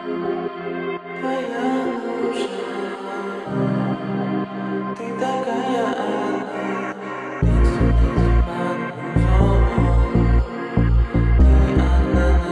Твоя душа, ты такая одна, под музон, ты одна на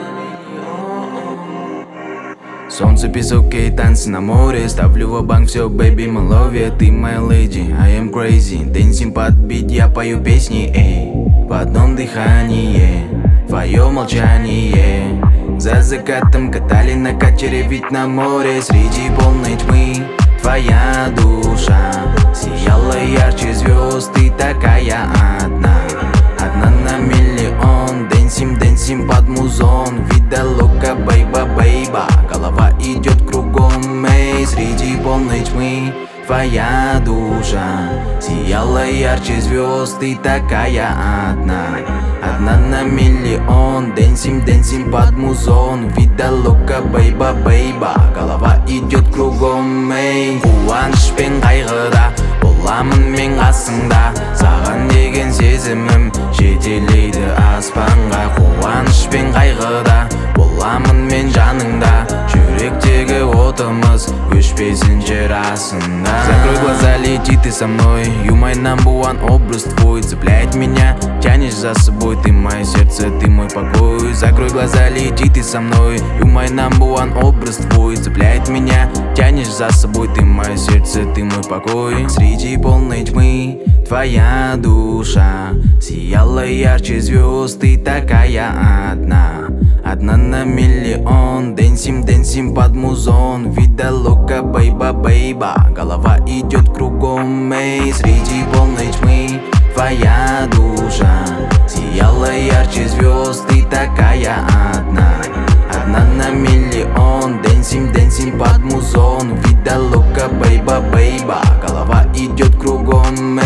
миллион. Солнце, песок и танцы на море. Ставлю ва-банк, все, baby, my love ya. Ты моя lady, I am crazy. Dancing под бит, я пою песни, эй. В одном дыхании, твое молчание. За закатом катали на катере, ведь на море. Среди полной тьмы твоя душа сияла ярче звезд. Ты такая одна, одна на миллион. Dancing, dancing под музон. Вида лока, бейба, бейба. Голова идет кругом, эй. Среди полной тьмы твоя душа сияла ярче звезд. Ты такая одна, одна на миллион. Dancing, dancing под музон. Вида лока, бейба, бейба. Голова идет кругом, эй. Қуаныш пен қайғыда боламын мен қасыңда. Саған деген сезімім жетелейді аспанға. Қуаныш пен қайғыда боламын мен жаныңда. Жүректегі отымыз өшпесін жер астында. Закрой глаза, лети ты со мной. You my number one, образ твой цепляет меня. Тянешь за собой, ты мое сердце, ты мой покой. Закрой глаза, лети ты со мной. You my number one, образ твой цепляет меня. Тянешь за собой, ты мое сердце, ты мой покой. Среди полной тьмы твоя душа сияла ярче звезд. Ты такая одна, одна на миллион. Dancing, dancing под музон. Вида лока, бейба, бейба. Голова идет кругом, эй. Среди полной тьмы твоя душа сияла ярче звезд. Ты такая одна, одна на миллион. Dancing, dancing под музон. Вида лока, бейба, бейба. Голова идет кругом, эй.